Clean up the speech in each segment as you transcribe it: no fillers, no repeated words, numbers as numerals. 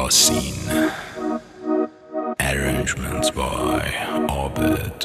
یاسین. Arrangement by Abed.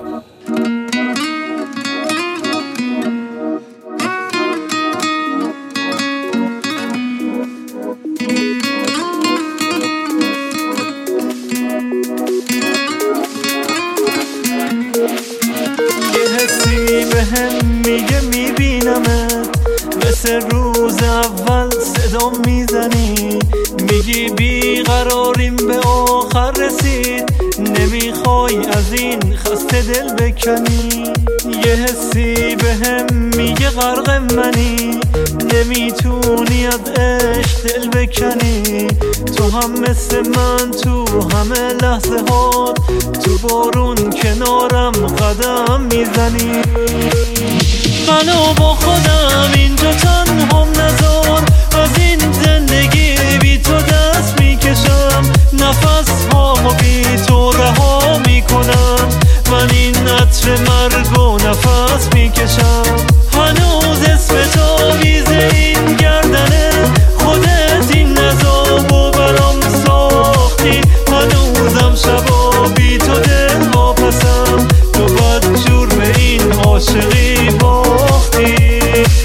یه حسی بهم میگه میبینمت، مثل روز اول صدا میزنی، میگی بیقراریم به آخر رسید، نمیخوای از این خسته دل بکنی. یه حسی بهم میگه غرق منی، نمیتونی از عشق دل بکنی. تو هم مثل من تو همه لحظه هات، تو بارون کنارم قدم میزنی. منو با خودم اینجا تنهام نذار، از این زندگی بی تو دست میکشم، نفس هامو بی تو رها میکنم. من این عطر مرگ و نفس میکشم، هنوز اسم تو بیزه این گردنه، خودت این عذابو برام ساختی. هنوزم شبا بی تو دل واپسم، تو بدجور به این عاشقی باختی.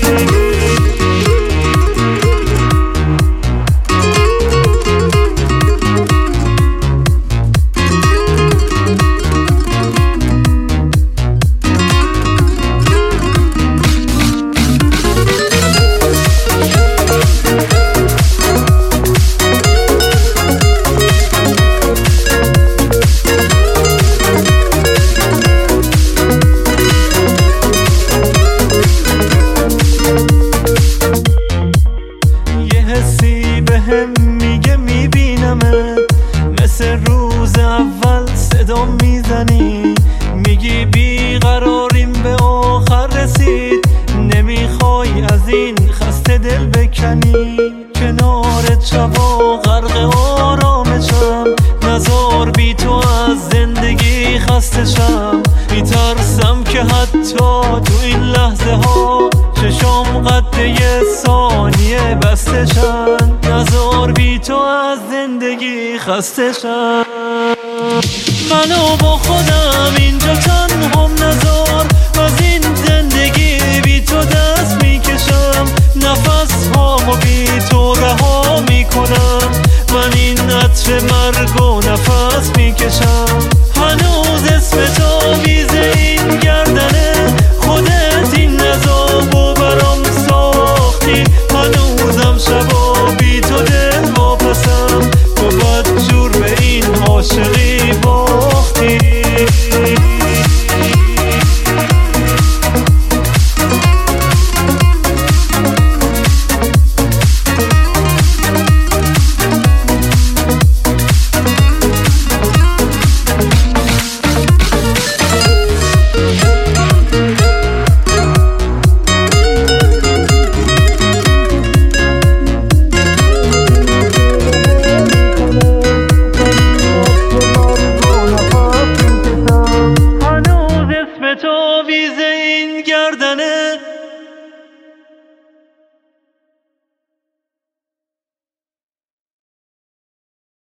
میگه میبینمت، مثل روز اول صدا میزنی، میگی بیقراریم به آخر رسید، نمیخوای از این خسته دل بکنی. کنارت شبا غرق آرامشم، نزار بی تو از زندگی خسته شم. میترسم که حتی تو این لحظه ها چشام قد یه ثانیه بسته شن، نزار بی تو از زندگی خسته شم. منو با خودم اینجا تنهام نذار،